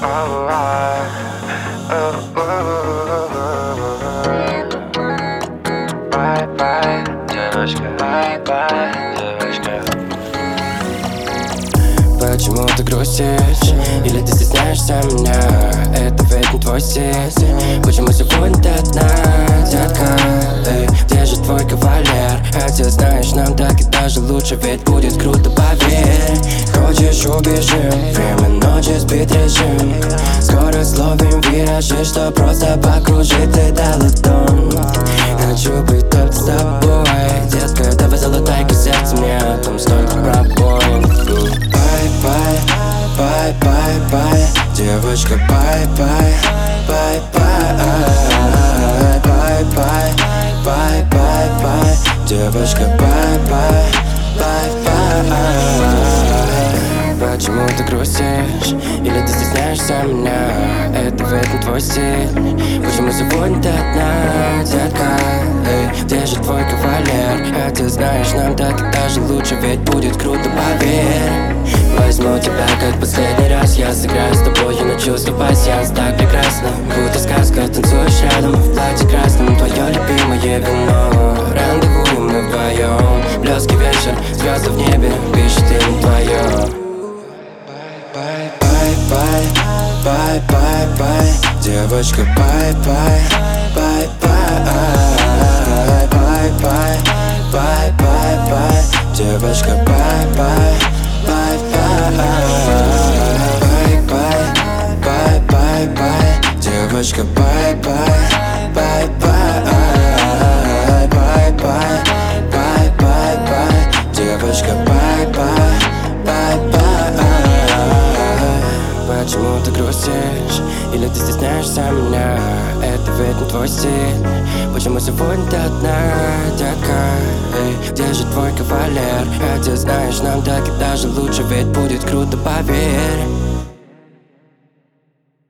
Бай-бай, девочка, бай-бай, девочка. Почему ты грустишь? Или ты стесняешься меня? Это ведь не твой стиль. Почему сегодня ты одна, детка? Эй, где же твой кавалер? Хотя знаешь, нам так и даже лучше, ведь будет круто, поверь. Хочешь, убежим, время ночи, спит режим. Скоро словим виражи, что просто покружит и до ладон. Хочу быть только с тобой, детка, давай золотайка сердце, мне о том столько пробоин. Бай-бай, бай-бай-бай, девочка, бай-бай, бай-бай, бай-бай, бай-бай-бай, девочка, бай-бай, бай-бай. Почему ты грустишь? Или ты стесняешься меня? Это ведь не твой стиль. Почему сегодня ты одна, детка? Эй, где же твой кавалер? Хотя знаешь, нам так и даже лучше, ведь будет круто, поверь. Возьму тебя как последний раз, я сыграю с тобой, но чувствую пассианс так прекрасно. Будто сказка, танцуешь рядом в платье красном, твое любимое вино. Рандеву мы вдвоем, блески вечер, звезды в небе, пишет им твое. Бай-бай, бай-бай-бай, девочка, бай-бай, бай-бай, бай-бай, бай-бай-бай, девочка, бай-бай, бай-бай, бай-бай, бай-бай-бай, девочка, бай-бай, бай-бай, бай-бай, бай-бай-бай, девочка, бай-бай, бай-бай. Почему ты грустишь? Или ты стесняешься меня? Это ведь не твой стиль. Почему сегодня ты одна, детка? Эй, где же твой кавалер? Хотя знаешь, нам так и даже лучше, ведь будет круто, поверь.